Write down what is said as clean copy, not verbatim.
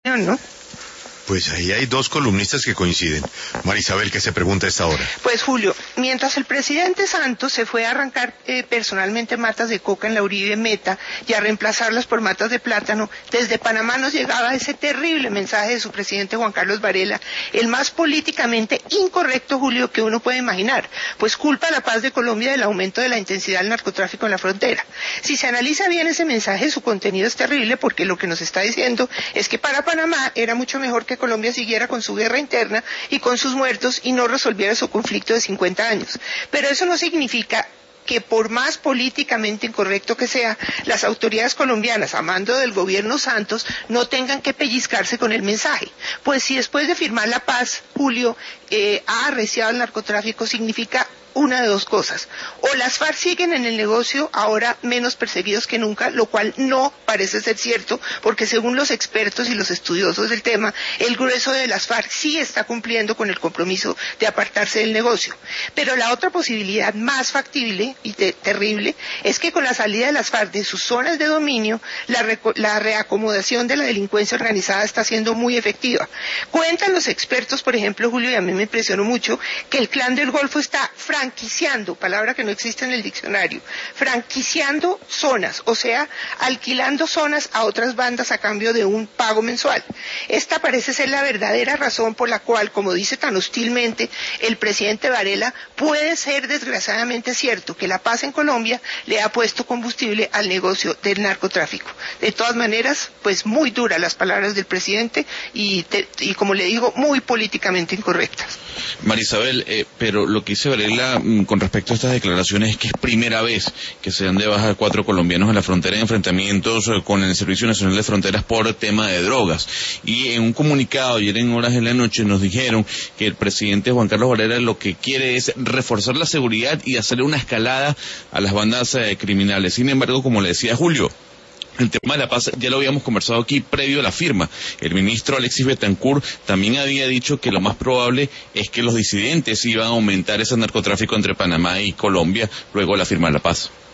¿no? Pues ahí hay dos columnistas que coinciden. Marisabel, ¿qué se pregunta a esta hora? Pues Julio, mientras el presidente Santos se fue a arrancar personalmente matas de coca en la Uribe Meta y a reemplazarlas por matas de plátano, desde Panamá nos llegaba ese terrible mensaje de su presidente Juan Carlos Varela, el más políticamente incorrecto, Julio, que uno puede imaginar, pues culpa a la paz de Colombia del aumento de la intensidad del narcotráfico en la frontera. Si se analiza bien ese mensaje, su contenido es terrible porque lo que nos está diciendo es que para Panamá era mucho mejor que Colombia siguiera con su guerra interna y con sus muertos y no resolviera su conflicto de 50 años. Pero eso no significa que por más políticamente incorrecto que sea, las autoridades colombianas, a mando del gobierno Santos, no tengan que pellizcarse con el mensaje. Pues si después de firmar la paz, Julio, ha arreciado el narcotráfico, significa una de dos cosas: o las FARC siguen en el negocio ahora menos perseguidos que nunca, lo cual no parece ser cierto, porque según los expertos y los estudiosos del tema, el grueso de las FARC sí está cumpliendo con el compromiso de apartarse del negocio. Pero la otra posibilidad más factible y terrible es que con la salida de las FARC de sus zonas de dominio, la reacomodación de la delincuencia organizada está siendo muy efectiva. Cuentan los expertos, por ejemplo, Julio, y a mí me impresionó mucho, que el Clan del Golfo está franquiciando, palabra que no existe en el diccionario, franquiciando zonas, o sea, alquilando zonas a otras bandas a cambio de un pago mensual. Esta parece ser la verdadera razón por la cual, como dice tan hostilmente el presidente Varela, puede ser desgraciadamente cierto que la paz en Colombia le ha puesto combustible al negocio del narcotráfico. De todas maneras, pues muy duras las palabras del presidente y como le digo, muy políticamente incorrectas. Marisabel, pero lo que dice Varela con respecto a estas declaraciones es que es primera vez que se dan de baja 4 colombianos en la frontera en enfrentamientos con el Servicio Nacional de Fronteras por tema de drogas. Y en un comunicado ayer en horas de la noche nos dijeron que el presidente Juan Carlos Varela lo que quiere es reforzar la seguridad y hacerle una escalada a las bandas criminales. Sin embargo, como le decía Julio, el tema de la paz ya lo habíamos conversado aquí previo a la firma. El ministro Alexis Betancourt también había dicho que lo más probable es que los disidentes iban a aumentar ese narcotráfico entre Panamá y Colombia luego de la firma de la paz.